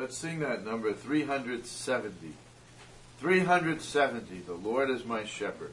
Let's sing that number 370. 370, the Lord is my shepherd.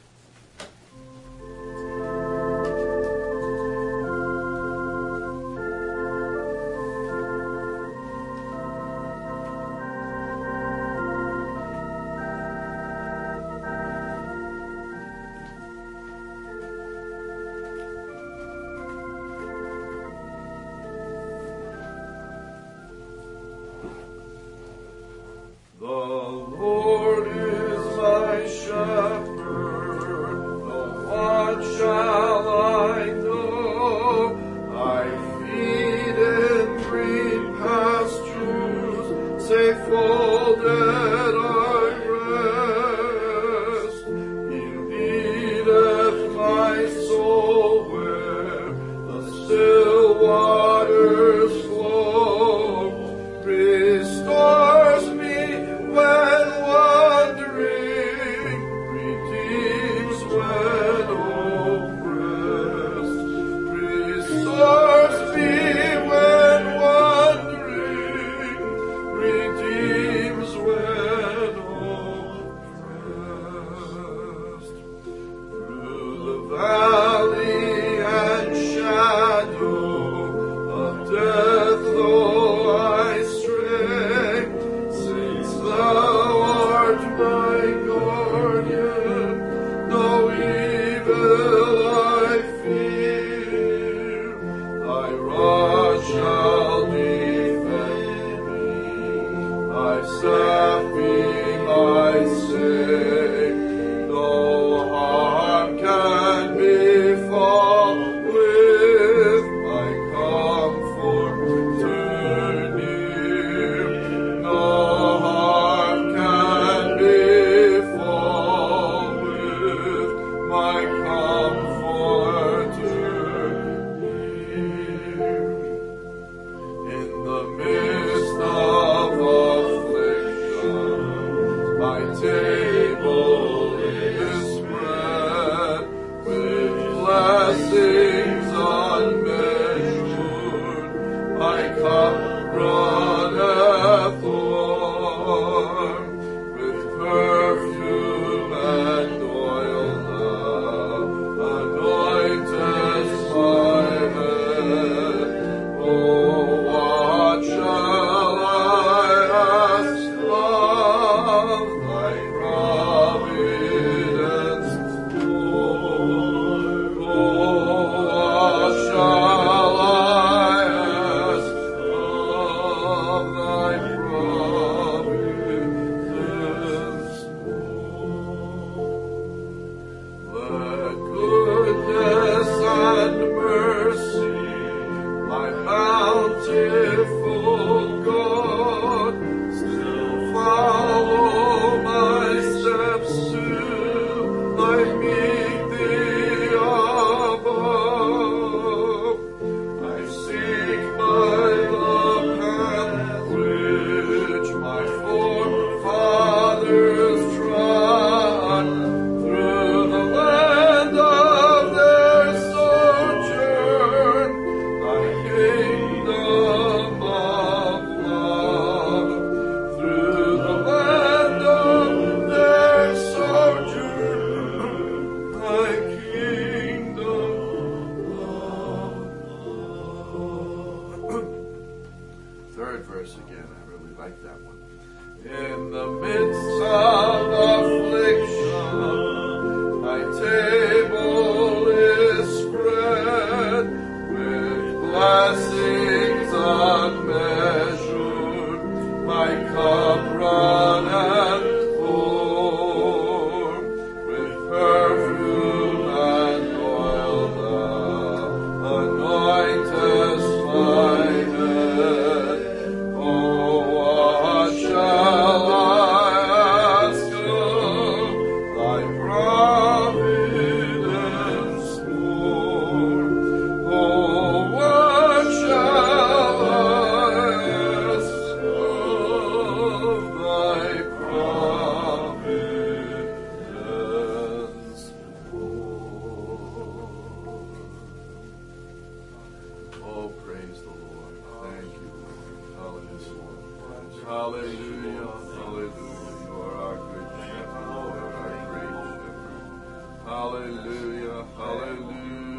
Hallelujah, hallelujah. You are our good shepherd, Lord, our great shepherd. Hallelujah, hallelujah.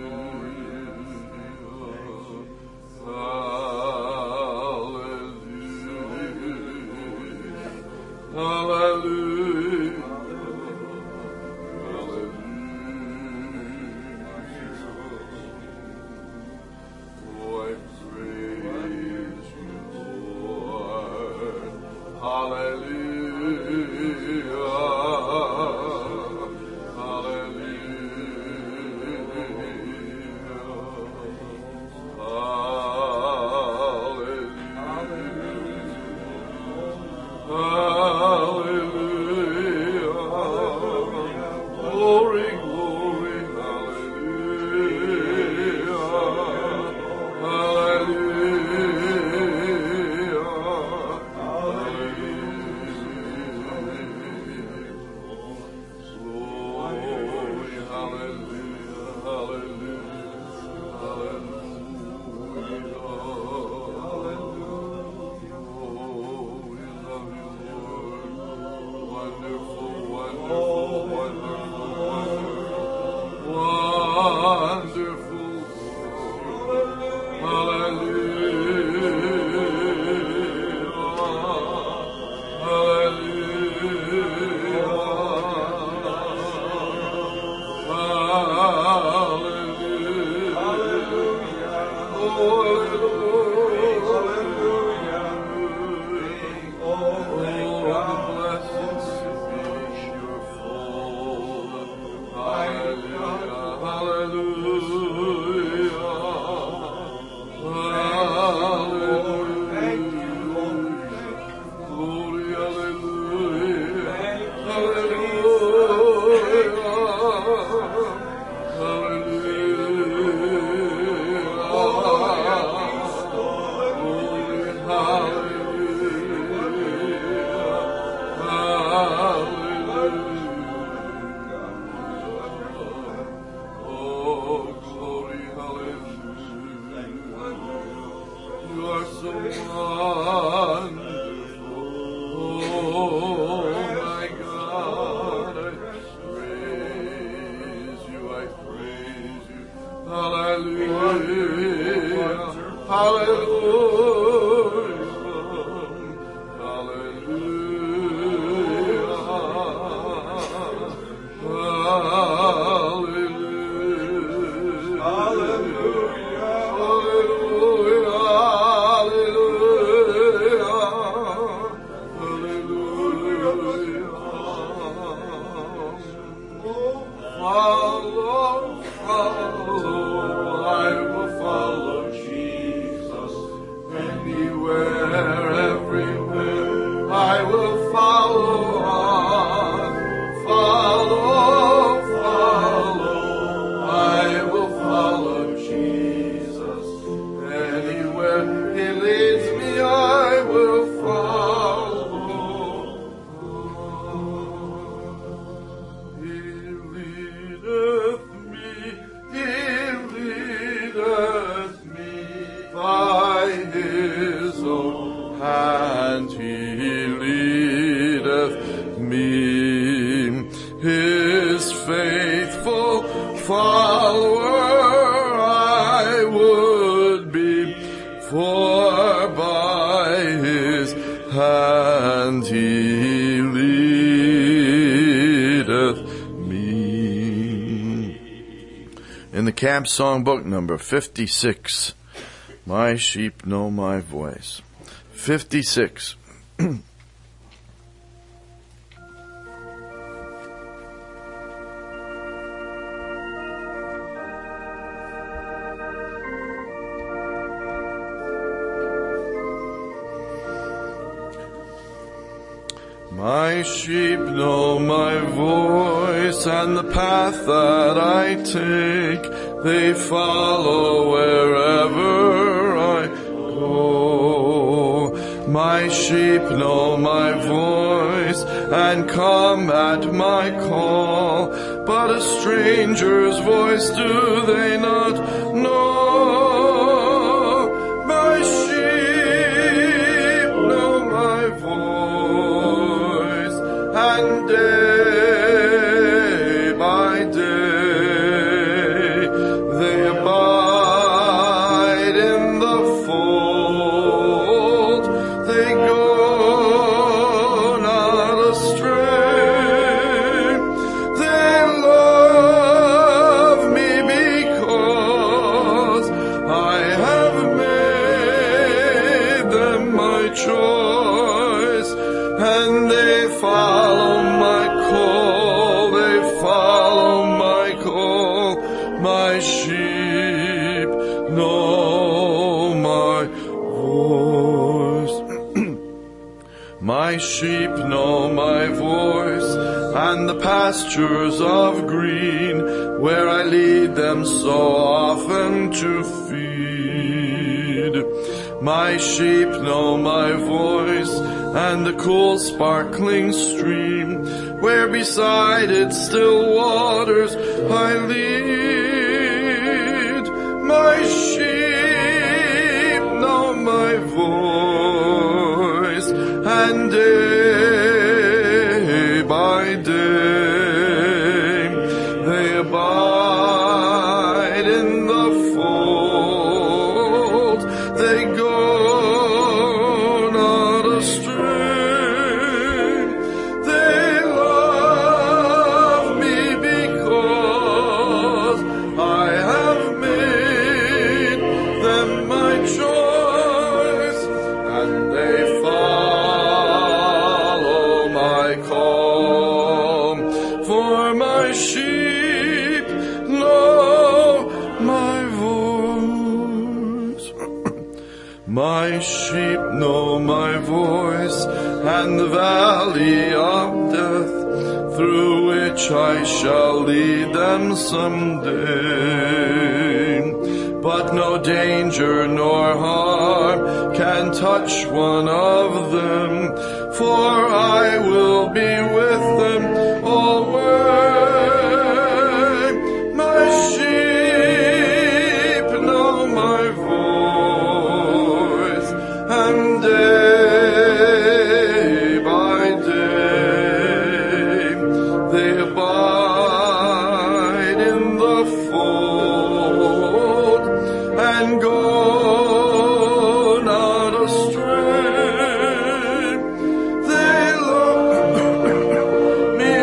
Hallelujah. Hallelujah. Camp Songbook number 56. My sheep know my voice. 56. My sheep know my voice, and the path that I take, they follow wherever I go. My sheep know my voice, and come at my call, but a stranger's voice do they not know. My sheep know my voice, My sheep know my voice, and the pastures of green, where I lead them so often to feed. My sheep know my voice, and the cool sparkling stream, where beside its still waters I lead. My sheep know my voice, and day by day they abide in the fold. They go not astray. They love me because I have made them my choice, and they follow my call. For my sheep know my voice. My sheep know my voice, and the valley of death, through which I shall lead them someday. But no danger nor harm can touch one of them, for I will be with them always. My sheep know my voice, and day by day they abide in the fold, and go not astray. They love me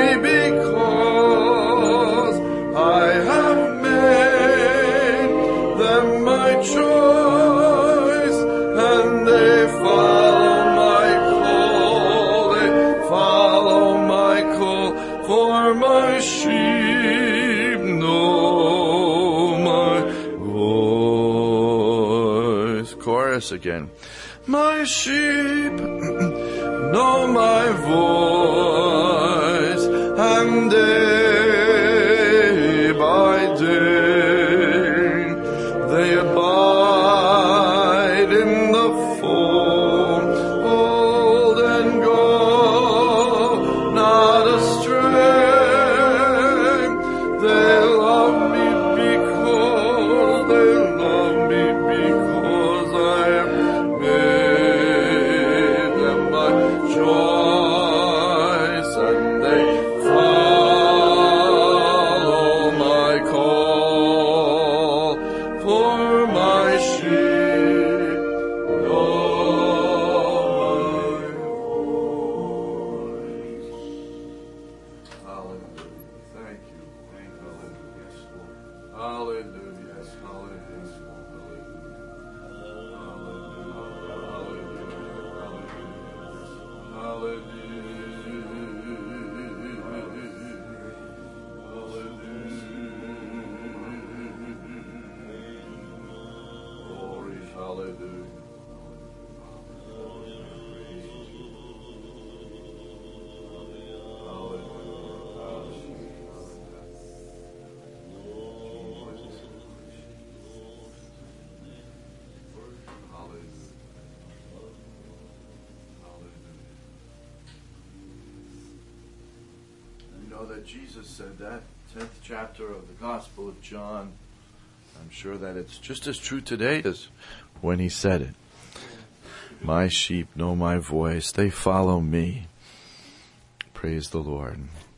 because I have made them my choice, and they follow my call. They follow my call, for my sheep know my voice. Chorus again. My sheep know my voice, and day by day they abide in the fold, and go not astray. They love me because I have made them my choice, and they follow my call. For my sheep know my voice. Hallelujah. Thank you. Thank you. Hallelujah. Glory, hallelujah. You know that Jesus said that, 10th chapter of the Gospel of John. I'm sure that it's just as true today as when he said it. My sheep know my voice, they follow me. Praise the Lord.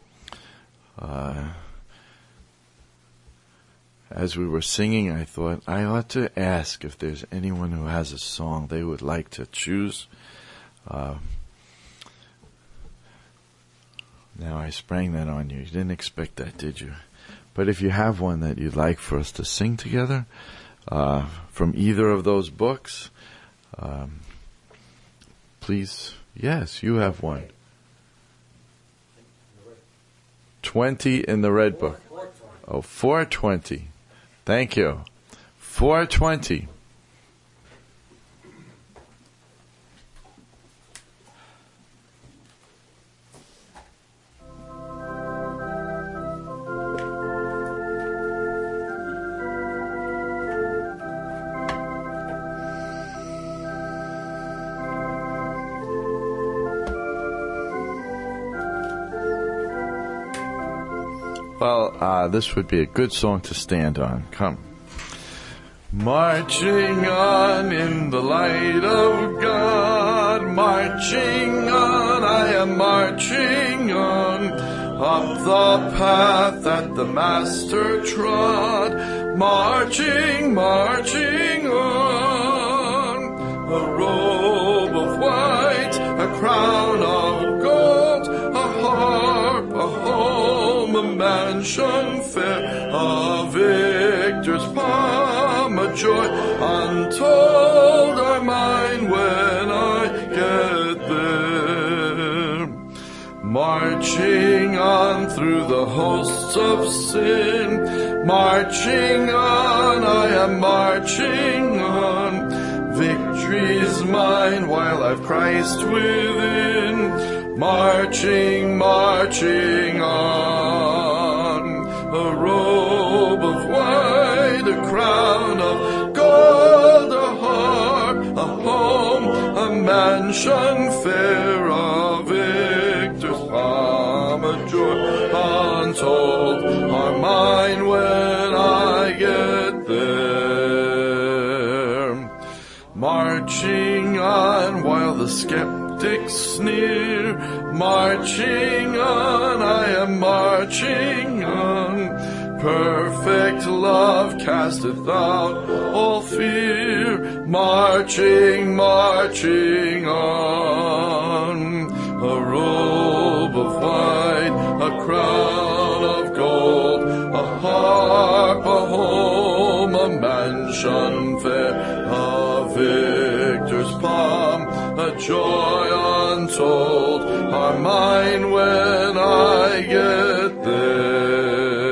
As we were singing, I thought I ought to ask if there's anyone who has a song they would like to choose. Now I sprang that on you. You didn't expect that, did you? But if you have one that you'd like for us to sing together, from either of those books, please, yes, you have one. 20 in the red book. Oh, 420. Thank you. 420. Well, this would be a good song to stand on. Come. Marching on in the light of God, marching on, I am marching on, up the path that the Master trod, marching, marching on. A robe of white, a crown of gold, a harp, a home, a mansion fair, a victor's palm, a joy untold are mine when I get there. Marching on through the hosts of sin, marching on, I am marching on. Victory's mine while I've Christ within, marching, marching on. A robe of white, a crown of gold, a harp, a home, a mansion fair, a victor's palm, a joy untold are mine when I get there. Marching on while the skeptics sneer, marching on, I am marching on. Perfect love casteth out all fear, marching, marching on. A robe of white, a crown of gold, a harp, a home, a mansion fair, a victor's palm, a joy untold are mine when I get there.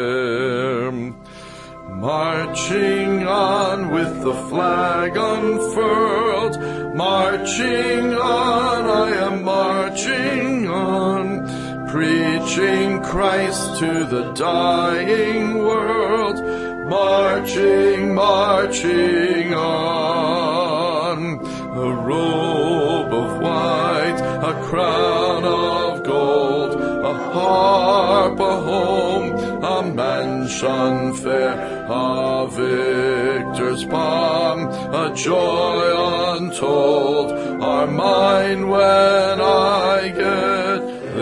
Marching on with the flag unfurled, marching on, I am marching on, preaching Christ to the dying world, marching, marching on. A robe of white, a crown of gold, a harp, a home, a mansion fair, a victor's palm, a joy untold are mine when I get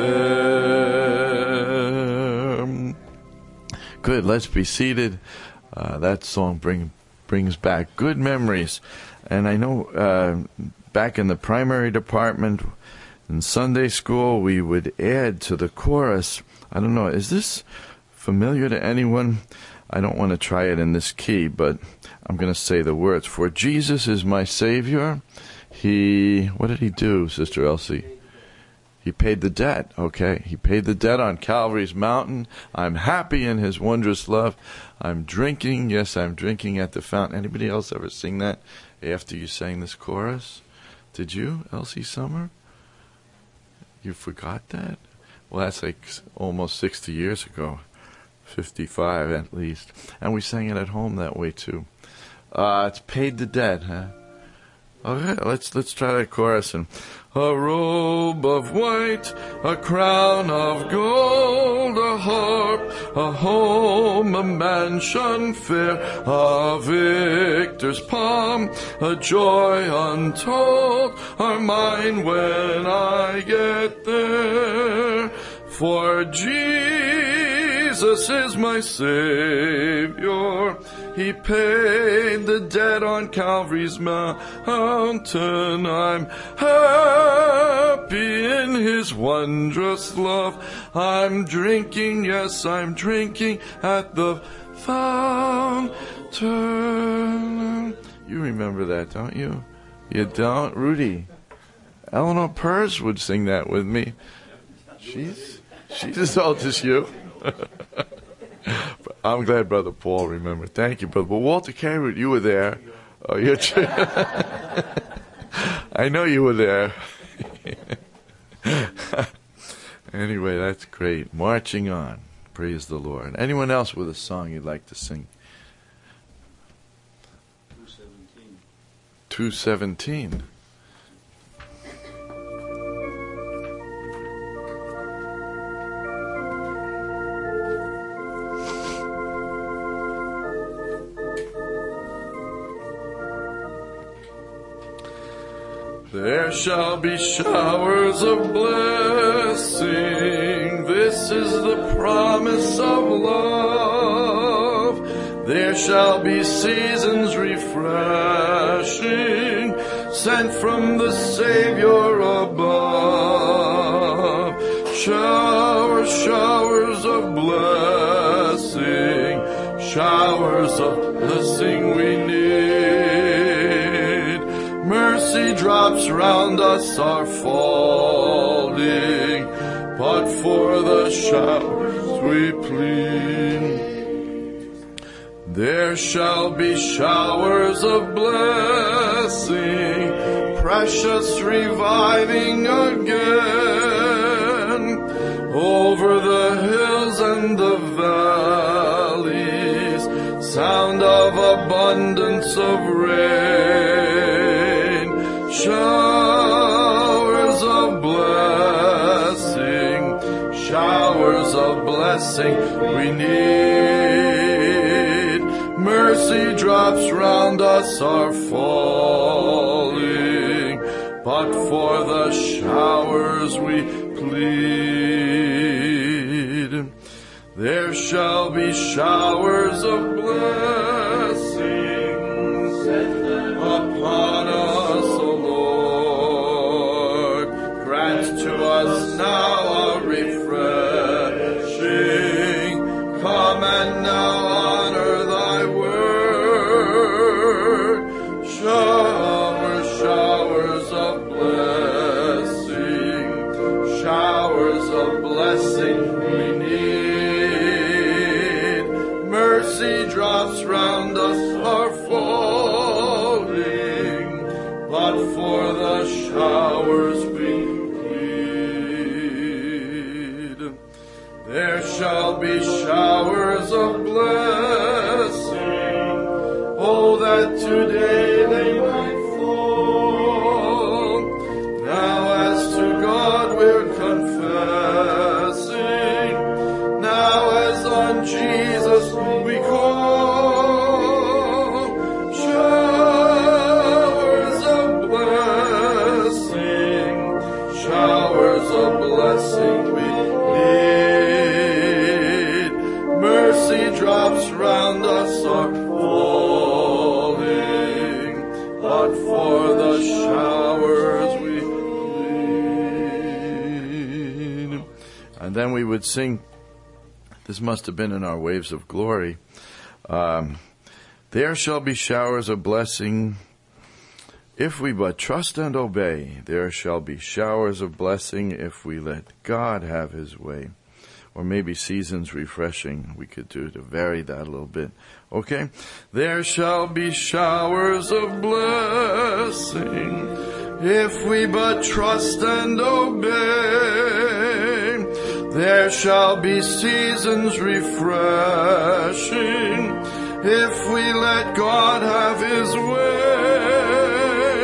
there. Good, let's be seated. That song brings back good memories. And I know back in the primary department in Sunday school, we would add to the chorus. I don't know, is this familiar to anyone? I don't want to try it in this key, but I'm going to say the words. For Jesus is my Savior. What did he do, Sister Elsie? He paid the debt. Okay, he paid the debt on Calvary's mountain. I'm happy in his wondrous love. I'm drinking. Yes, I'm drinking at the fountain. Anybody else ever sing that after you sang this chorus? Did you, Elsie Summer? You forgot that? Well, that's like almost 60 years ago. 55 at least. And we sang it at home that way too. It's paid the debt, huh? Okay, let's try that chorus. And a robe of white, a crown of gold, a harp, a home, a mansion fair, a victor's palm, a joy untold are mine when I get there. For Jesus is my Savior. He paid the debt on Calvary's mountain. I'm happy in his wondrous love. I'm drinking, yes, I'm drinking at the fountain. You remember that, don't you? You don't? Rudy. Eleanor Purse would sing that with me. She's as old as you. I'm glad Brother Paul remembered. Thank you, Brother. But Walter Carewood, you were there. Oh, you're I know you were there. Anyway, that's great. Marching on. Praise the Lord. Anyone else with a song you'd like to sing? 217. There shall be showers of blessing. This is the promise of love. There shall be seasons refreshing, sent from the Savior above. Showers, showers of blessing, showers of blessing we need. Mercy drops round us are falling, but for the showers we plead. There shall be showers of blessing, precious reviving again, over the hills and the valleys, sound of abundance of rain, showers of blessing, showers of blessing we need. Mercy drops round us are falling, but for the showers we plead. There shall be showers of blessing, send them upon us, O Lord. Grant to us now our refreshing. Come and now honor thy word. Showers, showers of blessing, showers of blessing we need. Mercy drops round us are falling, but for the showers we plead. There shall be showers of blessing, oh, that today they might fall. Now as to God we're confessing, now as on Jesus we call. Showers of blessing, showers of blessing we need. Mercy drops round us are falling, but for the showers we plead. And then we would sing, this must have been in our Waves of Glory, there shall be showers of blessing if we but trust and obey. There shall be showers of blessing if we let God have his way. Or maybe seasons refreshing. We could do to vary that a little bit. Okay? There shall be showers of blessing if we but trust and obey. There shall be seasons refreshing if we let God have his way.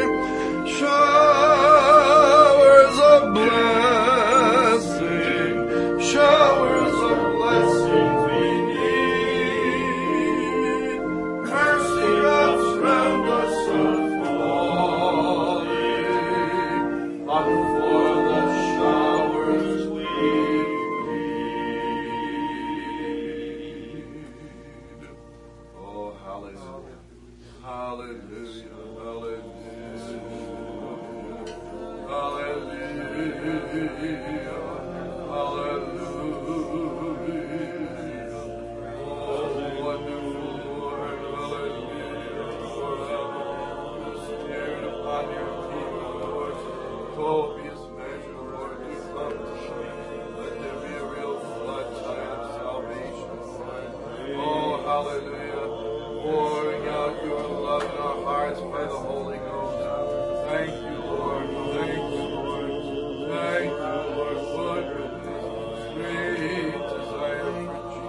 Showers of blessing, showers of blessing we need. Mercy wraps round us are falling, but for the showers we plead. Oh, hallelujah, hallelujah, hallelujah, hallelujah. Copious measure, Lord, you come to me. Let there be a real flood tide of salvation, Lord. Oh, hallelujah. Pouring out your love in our hearts by the Holy Ghost. Thank you, Lord. Thank you, Lord. Thank you, Lord. For goodness, sweet desire for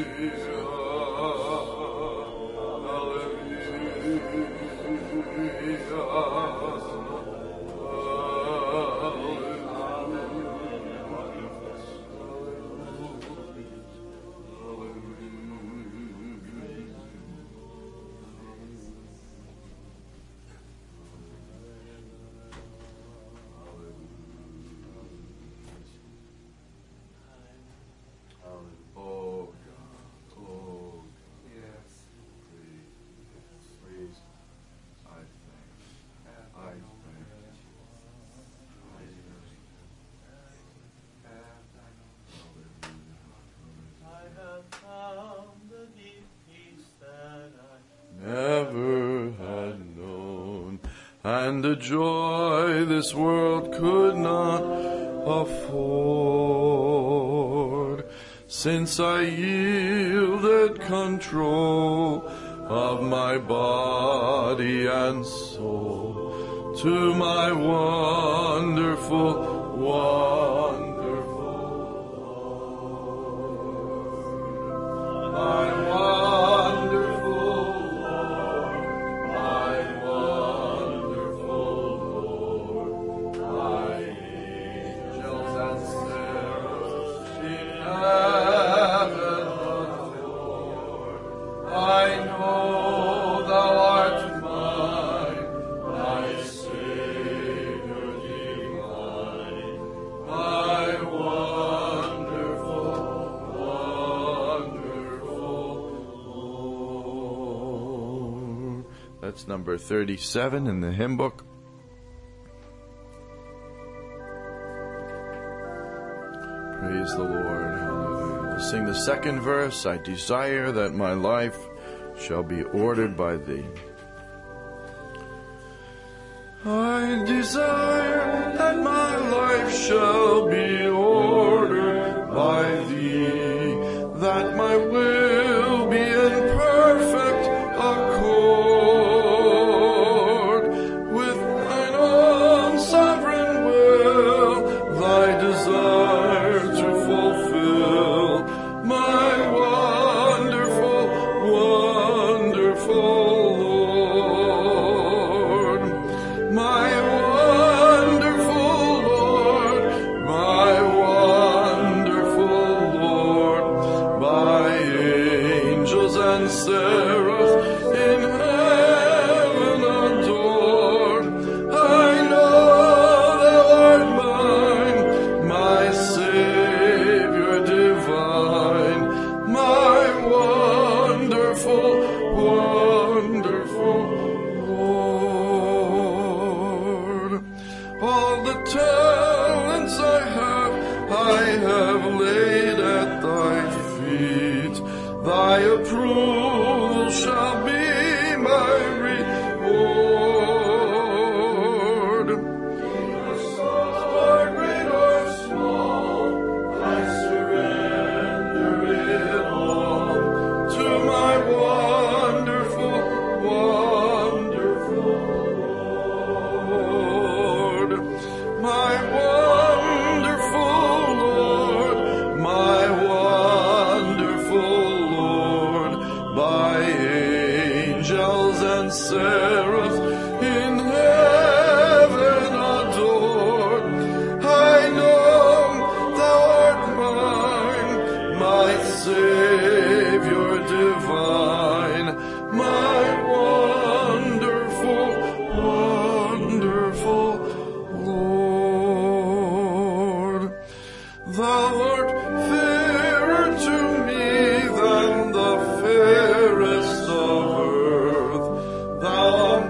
never had known, and the joy this world could not afford, since I yielded control of my body and soul to my wonderful, wonderful Lord. My wonderful Lord, my wonderful Lord, my angels and seraphs in heaven adore. I know thou art mine, my Savior divine, my wonderful, wonderful Lord. That's number 37 in the hymn book. Praise the Lord. Hallelujah. We'll sing the second verse. I desire that my life shall be ordered by thee. I desire that my life shall be ordered by thee, that my will be in perfect accord with thine own sovereign will, thy desire to fulfill, my wonderful, wonderful Lord. My wonderful Lord, my wonderful Lord, by angels and seraphs in heaven adored. I know thou art mine, my Savior divine, my wonderful, wonderful Lord. All the talents I have laid at thy feet. Thy approval shall be my reward. Or great or small, I surrender it all to my wonderful, wonderful Lord. My wonderful Lord, my wonderful Lord, by angels and seraphs in heaven adored. I know thou art mine, my Savior divine, my wonderful, wonderful Lord. Thou art fairer to me than the fairest of earth. Thou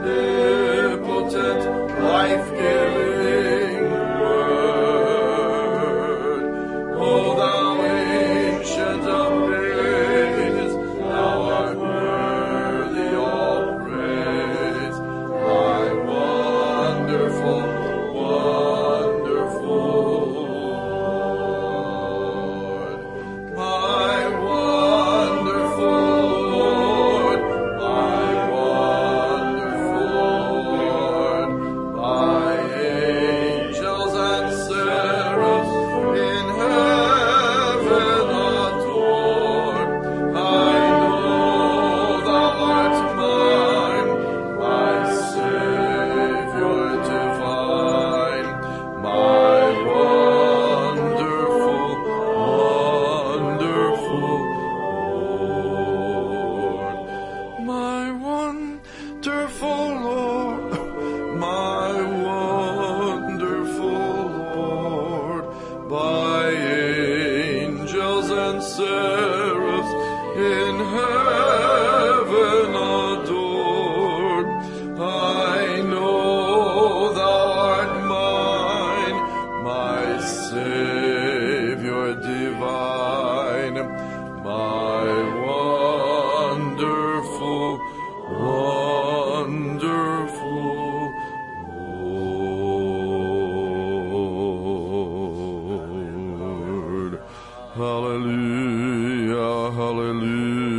you.